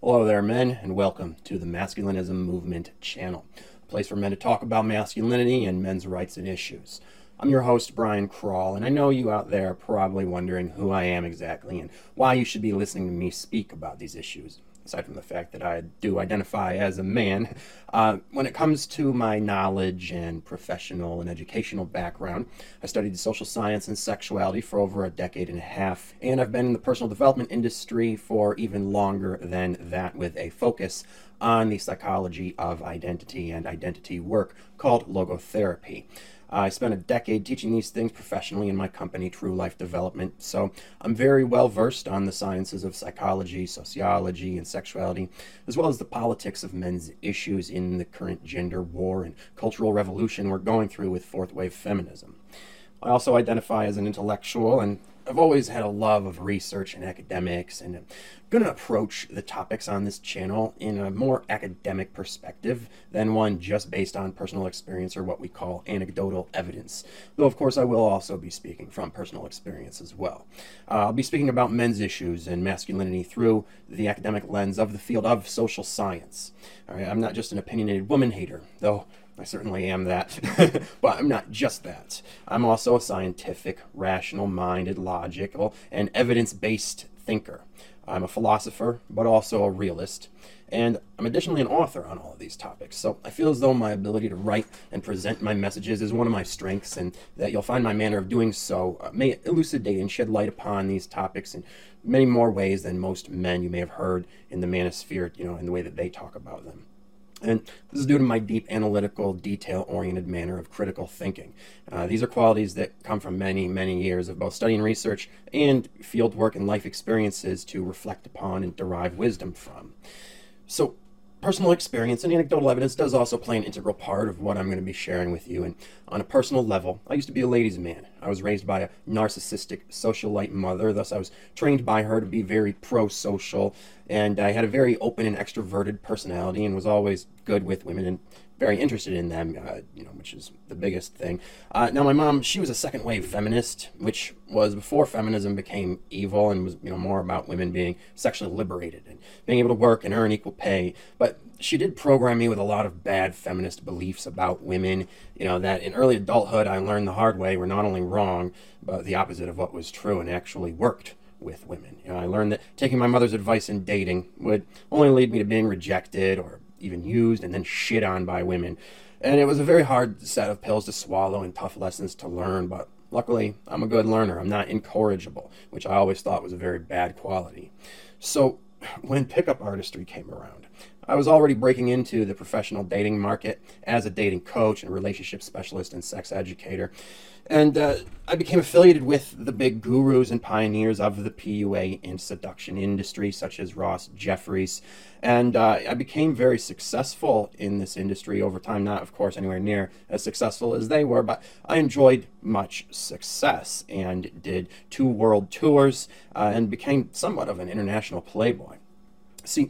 Hello there, men, and welcome to the Masculinism Movement channel, a place for men to talk about masculinity and men's rights and issues. I'm your host, Brian Krall, and I know you out there are probably wondering who I am exactly and why you should be listening to me speak about these issues. Aside from the fact that I do identify as a man, when it comes to my knowledge and professional and educational background, I studied social science and sexuality for over a decade and a half, and I've been in the personal development industry for even longer than that, with a focus on the psychology of identity and identity work called logotherapy. I spent a decade teaching these things professionally in my company, True Life Development, so I'm very well versed on the sciences of psychology, sociology, and sexuality, as well as the politics of men's issues in the current gender war and cultural revolution we're going through with fourth wave feminism. I also identify as an intellectual, and I've always had a love of research and academics, and I'm going to approach the topics on this channel in a more academic perspective than one just based on personal experience or what we call anecdotal evidence. Though, of course, I will also be speaking from personal experience as well. I'll be speaking about men's issues and masculinity through the academic lens of the field of social science. All right, I'm not just an opinionated woman hater, though I certainly am that, but I'm not just that. I'm also a scientific, rational-minded, logical, and evidence-based thinker. I'm a philosopher, but also a realist, and I'm additionally an author on all of these topics. So I feel as though my ability to write and present my messages is one of my strengths, and that you'll find my manner of doing so may elucidate and shed light upon these topics in many more ways than most men you may have heard in the manosphere, in the way that they talk about them. And this is due to my deep analytical, detail-oriented manner of critical thinking. These are qualities that come from many, many years of both study and research and field work and life experiences to reflect upon and derive wisdom from. So, personal experience and anecdotal evidence does also play an integral part of what I'm going to be sharing with you. And on a personal level, I used to be a ladies' man. I was raised by a narcissistic socialite mother, thus I was trained by her to be very pro-social, and I had a very open and extroverted personality and was always good with women and very interested in them, which is the biggest thing. Now, my mom, she was a second-wave feminist, which was before feminism became evil and was, more about women being sexually liberated and being able to work and earn equal pay. But she did program me with a lot of bad feminist beliefs about women, that in early adulthood I learned the hard way were not only wrong, but the opposite of what was true and actually worked with women. I learned that taking my mother's advice in dating would only lead me to being rejected or even used and then shit on by women. And it was a very hard set of pills to swallow and tough lessons to learn, but luckily I'm a good learner. I'm not incorrigible, which I always thought was a very bad quality. So when pickup artistry came around, I was already breaking into the professional dating market as a dating coach and relationship specialist and sex educator. And I became affiliated with the big gurus and pioneers of the PUA and seduction industry, such as Ross Jeffries. And I became very successful in this industry over time, not, of course, anywhere near as successful as they were, but I enjoyed much success and did 2 world tours and became somewhat of an international playboy. See,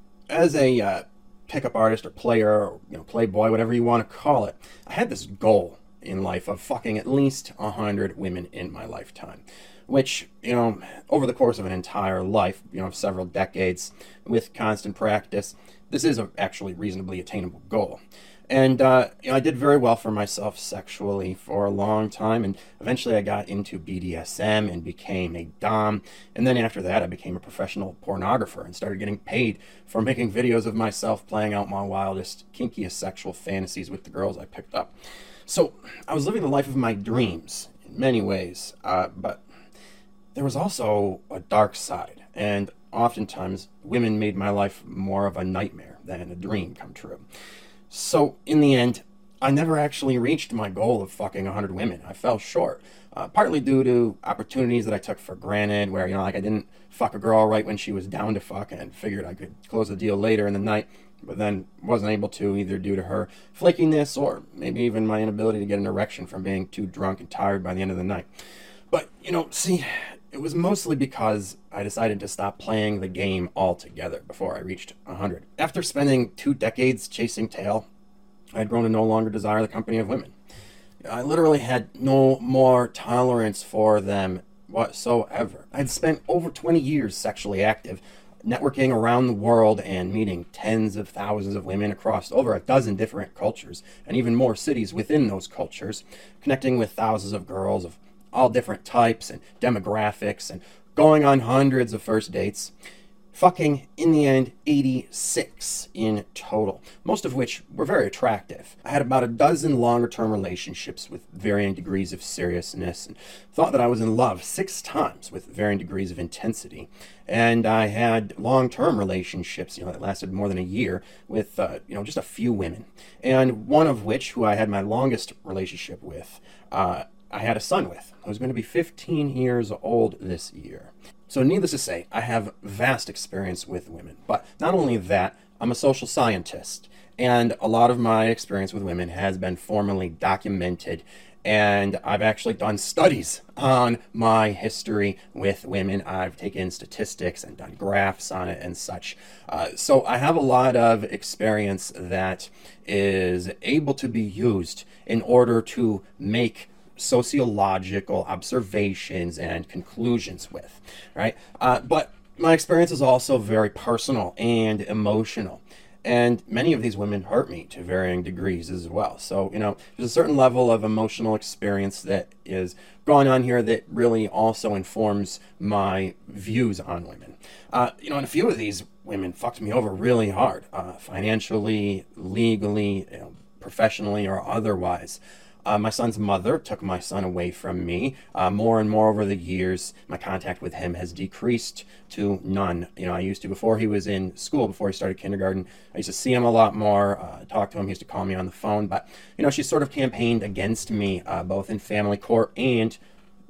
as a pickup artist or player or playboy, whatever you want to call it, I had this goal in life of fucking at least 100 women in my lifetime, which, over the course of an entire life, of several decades, with constant practice, this is a actually reasonably attainable goal. And, I did very well for myself sexually for a long time, and eventually I got into BDSM and became a dom, and then after that I became a professional pornographer and started getting paid for making videos of myself playing out my wildest, kinkiest sexual fantasies with the girls I picked up. So I was living the life of my dreams in many ways, but there was also a dark side, and oftentimes women made my life more of a nightmare than a dream come true. So in the end, I never actually reached my goal of fucking 100 women. I fell short, partly due to opportunities that I took for granted, where, I didn't fuck a girl right when she was down to fuck and figured I could close the deal later in the night, but then wasn't able to, either due to her flakiness or maybe even my inability to get an erection from being too drunk and tired by the end of the night. But, see, it was mostly because I decided to stop playing the game altogether before I reached 100. After spending 2 decades chasing tail, I had grown to no longer desire the company of women. I literally had no more tolerance for them whatsoever. I had spent over 20 years sexually active, networking around the world and meeting tens of thousands of women across over a dozen different cultures and even more cities within those cultures, connecting with thousands of girls of all different types and demographics and going on hundreds of first dates. Fucking, in the end, 86 in total, most of which were very attractive. I had about a dozen longer-term relationships with varying degrees of seriousness and thought that I was in love 6 times with varying degrees of intensity. And I had long-term relationships, that lasted more than a year with, just a few women. And one of which, who I had my longest relationship with, I had a son with, who was going to be 15 years old this year. So needless to say, I have vast experience with women. But not only that, I'm a social scientist. And a lot of my experience with women has been formally documented. And I've actually done studies on my history with women. I've taken statistics and done graphs on it and such. So I have a lot of experience that is able to be used in order to make sociological observations and conclusions with, right? But my experience is also very personal and emotional. And many of these women hurt me to varying degrees as well. So, there's a certain level of emotional experience that is going on here that really also informs my views on women. And a few of these women fucked me over really hard, financially, legally, professionally, or otherwise. My son's mother took my son away from me. More and more over the years, my contact with him has decreased to none. I used to, before he was in school, before he started kindergarten, I used to see him a lot more, talk to him. He used to call me on the phone. But, she sort of campaigned against me, both in family court and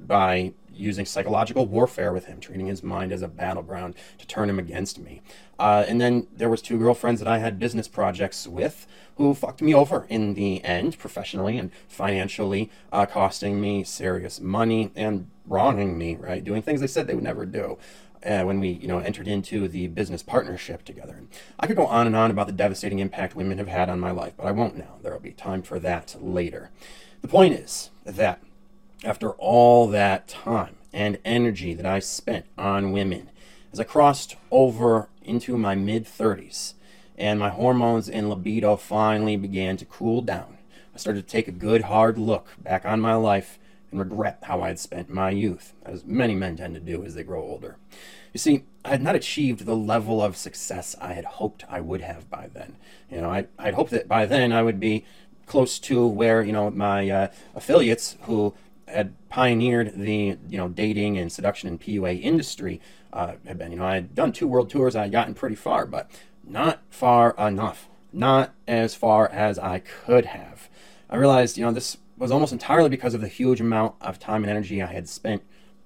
by using psychological warfare with him, treating his mind as a battleground to turn him against me. And then there was 2 girlfriends that I had business projects with who fucked me over in the end, professionally and financially, costing me serious money and wronging me, right? Doing things they said they would never do. When we, entered into the business partnership together. And I could go on and on about the devastating impact women have had on my life, but I won't now. There will be time for that later. The point is that after all that time and energy that I spent on women, as I crossed over into my mid-30s and my hormones and libido finally began to cool down, I started to take a good hard look back on my life and regret how I had spent my youth, as many men tend to do as they grow older. You see, I had not achieved the level of success I had hoped I would have by then. I'd hoped that by then I would be close to where, my affiliates who had pioneered the, dating and seduction and PUA industry had been. I had done 2 world tours. I had gotten pretty far, but not far enough. Not as far as I could have. I realized, this was almost entirely because of the huge amount of time and energy I had spent,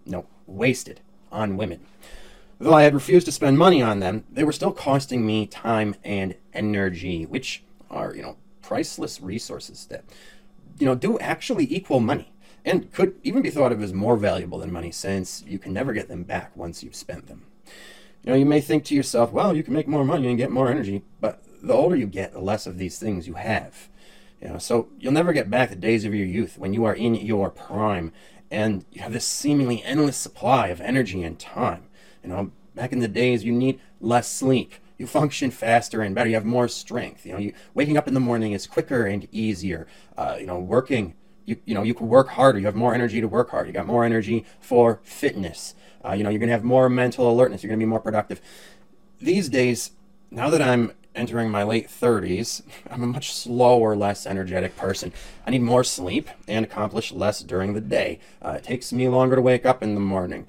wasted on women. Though I had refused to spend money on them, they were still costing me time and energy, which are, priceless resources that, do actually equal money and could even be thought of as more valuable than money since you can never get them back once you've spent them. You may think to yourself, well, you can make more money and get more energy, but the older you get, the less of these things you have. So you'll never get back the days of your youth when you are in your prime and you have this seemingly endless supply of energy and time. Back in the days, you need less sleep. You function faster and better. You have more strength. Waking up in the morning is quicker and easier. Working, you can work harder. You have more energy to work hard. You got more energy for fitness. You're going to have more mental alertness. You're going to be more productive. These days, now that I'm entering my late 30s, I'm a much slower, less energetic person. I need more sleep and accomplish less during the day. It takes me longer to wake up in the morning.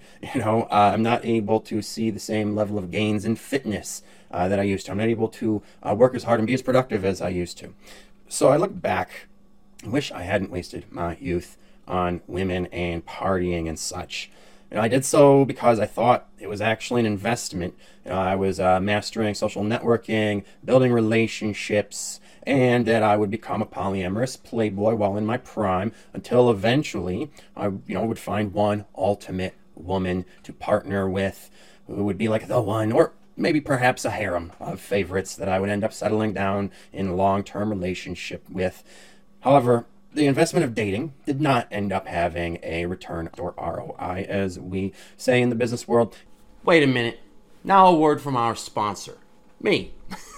I'm not able to see the same level of gains in fitness that I used to. I'm not able to work as hard and be as productive as I used to. So I look back and wish I hadn't wasted my youth on women and partying and such. I did so because I thought it was actually an investment. I was mastering social networking, building relationships, and that I would become a polyamorous playboy while in my prime until eventually I would find one ultimate woman to partner with who would be like the one, or maybe perhaps a harem of favorites that I would end up settling down in a long-term relationship with. However, the investment of dating did not end up having a return or ROI, as we say in the business world. Wait a minute. Now a word from our sponsor, me.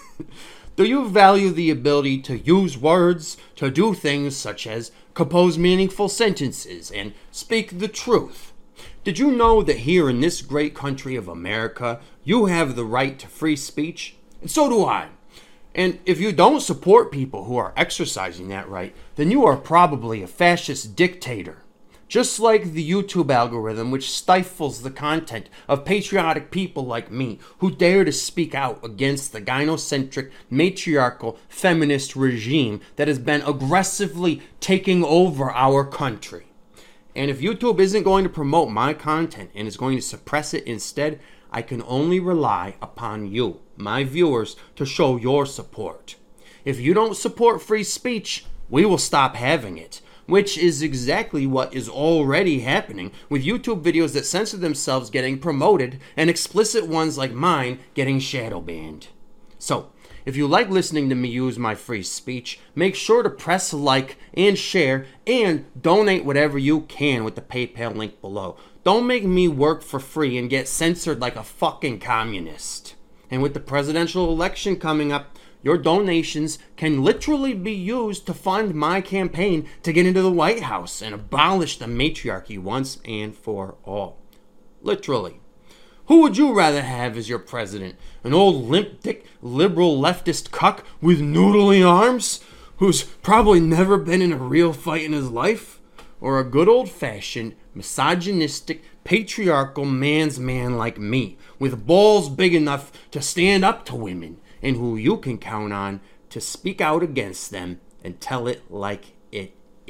Do you value the ability to use words to do things such as compose meaningful sentences and speak the truth? Did you know that here in this great country of America, you have the right to free speech? And so do I. And if you don't support people who are exercising that right, then you are probably a fascist dictator. Just like the YouTube algorithm, which stifles the content of patriotic people like me who dare to speak out against the gynocentric, matriarchal, feminist regime that has been aggressively taking over our country. And if YouTube isn't going to promote my content and is going to suppress it instead, I can only rely upon you, my viewers, to show your support. If you don't support free speech, we will stop having it. Which is exactly what is already happening with YouTube videos that censor themselves getting promoted and explicit ones like mine getting shadow banned. So, if you like listening to me use my free speech, make sure to press like and share and donate whatever you can with the PayPal link below. Don't make me work for free and get censored like a fucking communist. And with the presidential election coming up, your donations can literally be used to fund my campaign to get into the White House and abolish the matriarchy once and for all. Literally. Who would you rather have as your president? An old limp-dick liberal leftist cuck with noodly arms who's probably never been in a real fight in his life? Or a good old-fashioned, misogynistic, patriarchal man's man like me with balls big enough to stand up to women? And who you can count on to speak out against them and tell it like it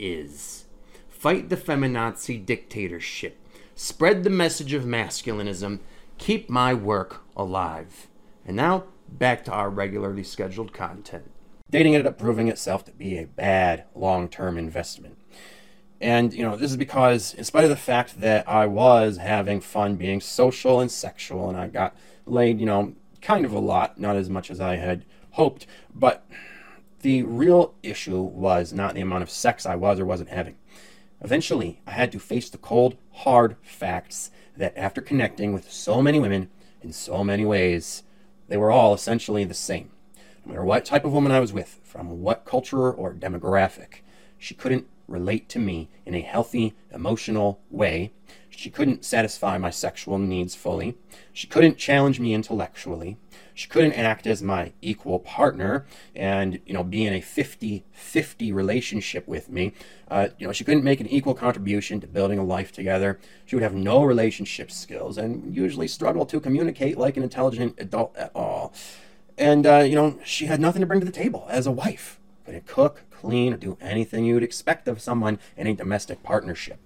is. Fight the feminazi dictatorship. Spread the message of masculinism. Keep my work alive. And now, back to our regularly scheduled content. Dating ended up proving itself to be a bad long-term investment. And, this is because, in spite of the fact that I was having fun being social and sexual, and I got laid, kind of a lot, not as much as I had hoped, but the real issue was not the amount of sex I was or wasn't having. Eventually, I had to face the cold, hard facts that after connecting with so many women in so many ways, they were all essentially the same. No matter what type of woman I was with, from what culture or demographic, she couldn't relate to me in a healthy, emotional way. She couldn't satisfy my sexual needs fully. She couldn't challenge me intellectually. She couldn't act as my equal partner and, be in a 50-50 relationship with me. She couldn't make an equal contribution to building a life together. She would have no relationship skills and usually struggle to communicate like an intelligent adult at all. And, she had nothing to bring to the table as a wife. Couldn't cook, clean, or do anything you would expect of someone in a domestic partnership.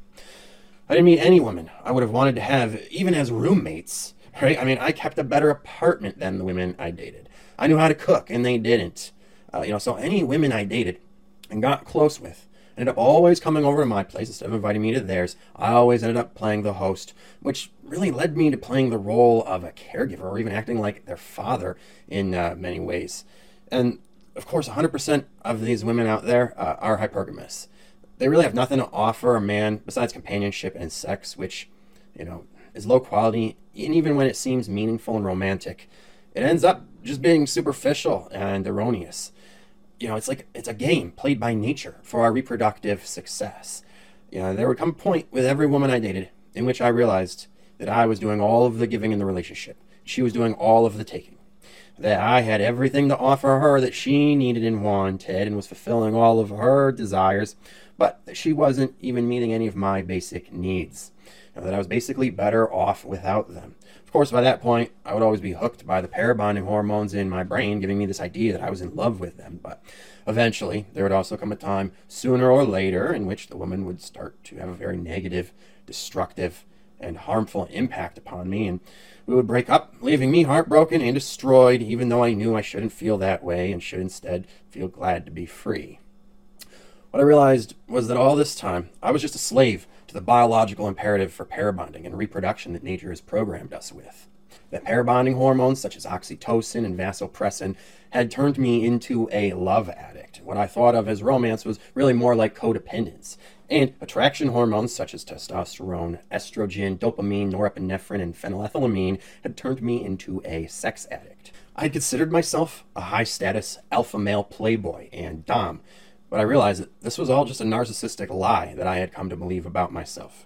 I didn't meet any woman I would have wanted to have, even as roommates, right? I kept a better apartment than the women I dated. I knew how to cook, and they didn't. So any women I dated and got close with ended up always coming over to my place instead of inviting me to theirs. I always ended up playing the host, which really led me to playing the role of a caregiver or even acting like their father in many ways. And, of course, 100% of these women out there are hypergamous. They really have nothing to offer a man besides companionship and sex, which, is low quality. And even when it seems meaningful and romantic, it ends up just being superficial and erroneous. It's a game played by nature for our reproductive success. There would come a point with every woman I dated in which I realized that I was doing all of the giving in the relationship. She was doing all of the taking. That I had everything to offer her that she needed and wanted and was fulfilling all of her desires, but that she wasn't even meeting any of my basic needs. That I was basically better off without them. Of course, by that point, I would always be hooked by the pair bonding hormones in my brain, giving me this idea that I was in love with them. But eventually, there would also come a time, sooner or later, in which the woman would start to have a very negative, destructive, and harmful impact upon me, and we would break up, leaving me heartbroken and destroyed, even though I knew I shouldn't feel that way and should instead feel glad to be free. What I realized was that all this time, I was just a slave to the biological imperative for pair bonding and reproduction that nature has programmed us with. That pair bonding hormones, such as oxytocin and vasopressin, had turned me into a love addict. What I thought of as romance was really more like codependence. And attraction hormones such as testosterone, estrogen, dopamine, norepinephrine, and phenylethylamine had turned me into a sex addict. I had considered myself a high-status alpha male playboy and dom, but I realized that this was all just a narcissistic lie that I had come to believe about myself.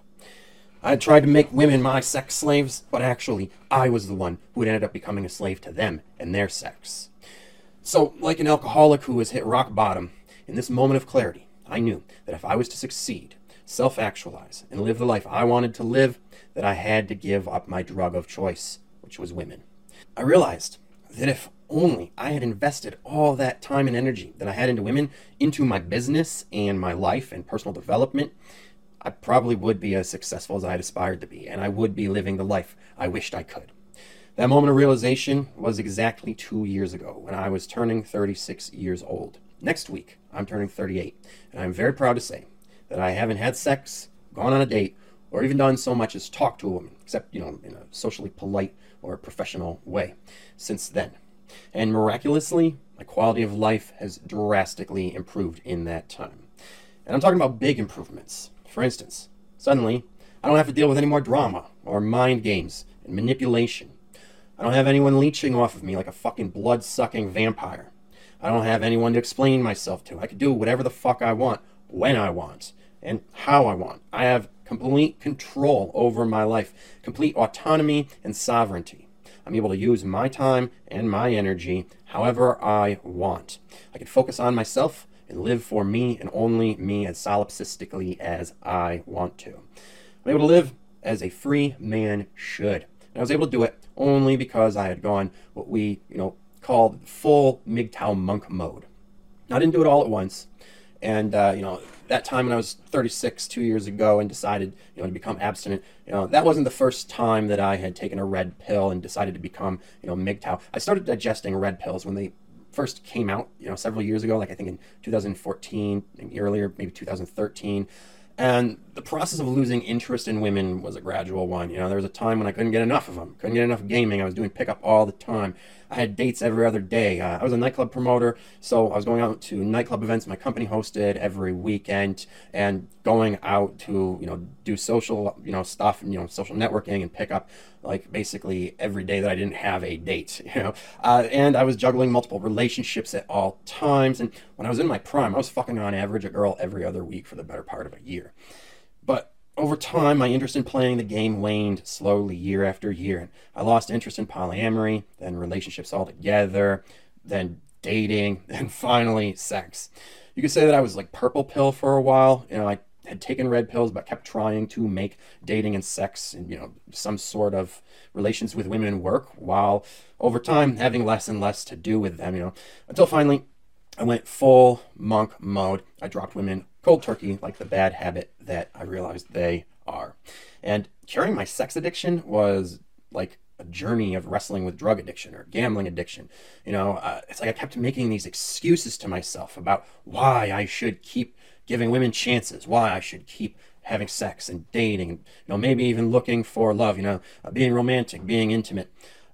I had tried to make women my sex slaves, but actually, I was the one who had ended up becoming a slave to them and their sex. So, like an alcoholic who has hit rock bottom, in this moment of clarity, I knew that if I was to succeed, self-actualize, and live the life I wanted to live, that I had to give up my drug of choice, which was women. I realized that if only I had invested all that time and energy that I had into women, into my business and my life and personal development, I probably would be as successful as I had aspired to be, and I would be living the life I wished I could. That moment of realization was exactly 2 years ago when I was turning 36 years old. Next week, I'm turning 38, and I'm very proud to say that I haven't had sex, gone on a date, or even done so much as talk to a woman, except, in a socially polite or professional way, since then. And miraculously, my quality of life has drastically improved in that time. And I'm talking about big improvements. For instance, suddenly, I don't have to deal with any more drama or mind games and manipulation. I don't have anyone leeching off of me like a fucking blood-sucking vampire. I don't have anyone to explain myself to. I can do whatever the fuck I want, when I want, and how I want. I have complete control over my life, complete autonomy and sovereignty. I'm able to use my time and my energy however I want. I can focus on myself and live for me and only me as solipsistically as I want to. I'm able to live as a free man should. And I was able to do it only because I had gone what we, called full MGTOW monk mode. I didn't do it all at once. And, that time when I was 36, 2 years ago, and decided, to become abstinent, that wasn't the first time that I had taken a red pill and decided to become, MGTOW. I started digesting red pills when they first came out, several years ago, like I think in 2014, maybe earlier, maybe 2013. And the process of losing interest in women was a gradual one. There was a time when I couldn't get enough of them, couldn't get enough gaming. I was doing pickup all the time. I had dates every other day. I was a nightclub promoter, so I was going out to nightclub events my company hosted every weekend and going out to, do social, stuff, social networking and pickup, like basically every day that I didn't have a date, and I was juggling multiple relationships at all times. And when I was in my prime, I was fucking on average a girl every other week for the better part of a year. But over time, my interest in playing the game waned slowly year after year. And I lost interest in polyamory, then relationships altogether, then dating, and finally sex. You could say that I was like purple pill for a while. I had taken red pills, but kept trying to make dating and sex and, some sort of relations with women work, while over time having less and less to do with them, until finally I went full monk mode. I dropped women cold turkey, like the bad habit that I realized they are. And curing my sex addiction was like a journey of wrestling with drug addiction or gambling addiction. It's like I kept making these excuses to myself about why I should keep giving women chances, why I should keep having sex and dating, and, maybe even looking for love, being romantic, being intimate.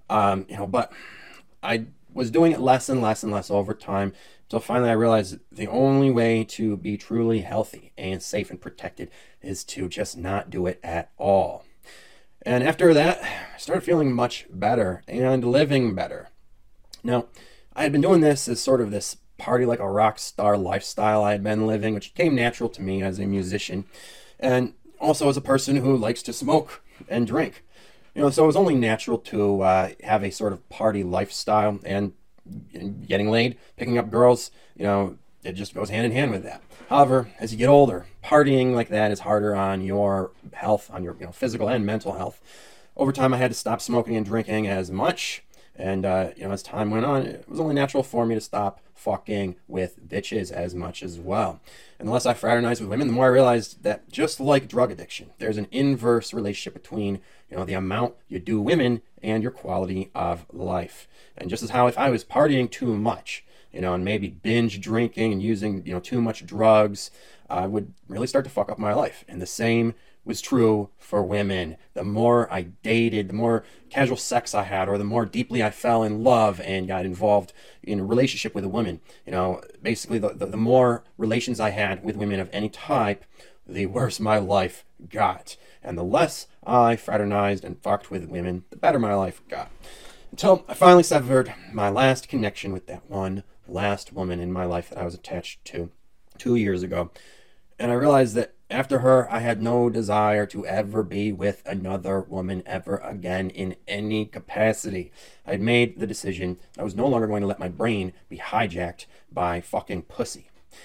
But I was doing it less and less and less over time, until finally I realized the only way to be truly healthy and safe and protected is to just not do it at all. And after that, I started feeling much better and living better. Now, I had been doing this as sort of this party like a rock star lifestyle I had been living, which came natural to me as a musician, and also as a person who likes to smoke and drink. So it was only natural to have a sort of party lifestyle, and getting laid, picking up girls, it just goes hand in hand with that. However, as you get older, partying like that is harder on your health, on your physical and mental health. Over time, I had to stop smoking and drinking as much, and as time went on, it was only natural for me to stop fucking with bitches as much as well. And the less I fraternized with women, the more I realized that just like drug addiction, there's an inverse relationship between the amount you do women and your quality of life. And just as how if I was partying too much, and maybe binge drinking and using, too much drugs, I would really start to fuck up my life. And the same was true for women. The more I dated, the more casual sex I had, or the more deeply I fell in love and got involved in a relationship with a woman, basically the more relations I had with women of any type, the worse my life got. And the less I fraternized and fucked with women, the better my life got. Until I finally severed my last connection with that one last woman in my life that I was attached to 2 years ago. And I realized that after her, I had no desire to ever be with another woman ever again in any capacity. I had made the decision I was no longer going to let my brain be hijacked by fucking pussy.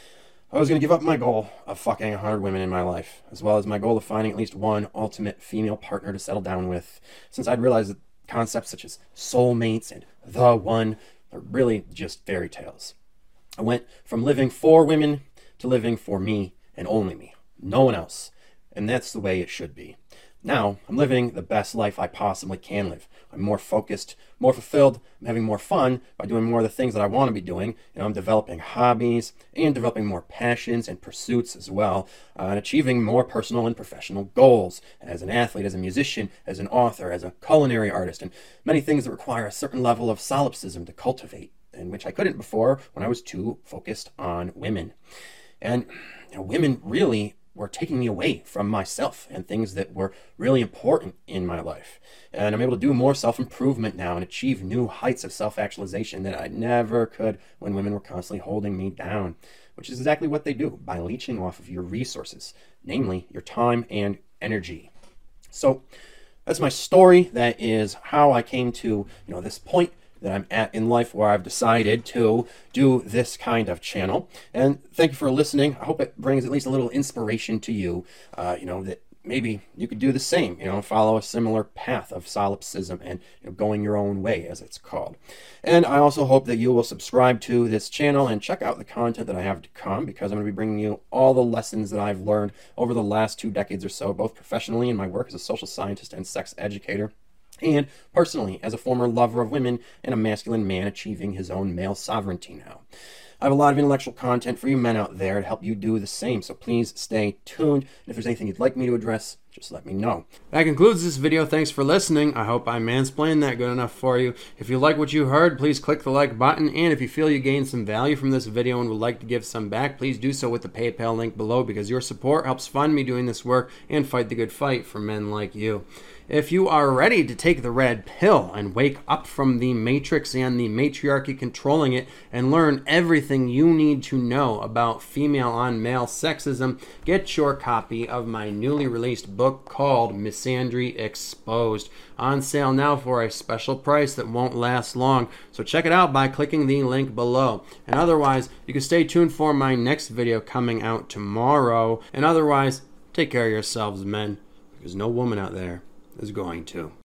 I was going to give up my goal of fucking 100 women in my life, as well as my goal of finding at least one ultimate female partner to settle down with, since I'd realized that concepts such as soulmates and the one are really just fairy tales. I went from living for women to living for me and only me, no one else, and that's the way it should be. Now, I'm living the best life I possibly can live. I'm more focused, more fulfilled, I'm having more fun by doing more of the things that I want to be doing. I'm developing hobbies and developing more passions and pursuits as well, and achieving more personal and professional goals as an athlete, as a musician, as an author, as a culinary artist, and many things that require a certain level of solipsism to cultivate, and which I couldn't before when I was too focused on women. And women really were taking me away from myself and things that were really important in my life. And I'm able to do more self-improvement now and achieve new heights of self-actualization that I never could when women were constantly holding me down, which is exactly what they do by leeching off of your resources, namely your time and energy. So that's my story. That is how I came to, this point that I'm at in life where I've decided to do this kind of channel. And thank you for listening. I hope it brings at least a little inspiration to you, that maybe you could do the same, follow a similar path of solipsism and going your own way, as it's called. And I also hope that you will subscribe to this channel and check out the content that I have to come, because I'm going to be bringing you all the lessons that I've learned over the last 2 decades or so, both professionally in my work as a social scientist and sex educator, and personally as a former lover of women and a masculine man achieving his own male sovereignty now. I have a lot of intellectual content for you men out there to help you do the same, so please stay tuned. And if there's anything you'd like me to address, just let me know. That concludes this video. Thanks for listening. I hope I mansplained that good enough for you. If you like what you heard, please click the like button. And if you feel you gained some value from this video and would like to give some back, please do so with the PayPal link below, because your support helps fund me doing this work and fight the good fight for men like you. If you are ready to take the red pill and wake up from the matrix and the matriarchy controlling it and learn everything you need to know about female on male sexism, get your copy of my newly released book called Misandry Exposed. On sale now for a special price that won't last long. So check it out by clicking the link below. And otherwise, you can stay tuned for my next video coming out tomorrow. And otherwise, take care of yourselves, men, because no woman out there is going to.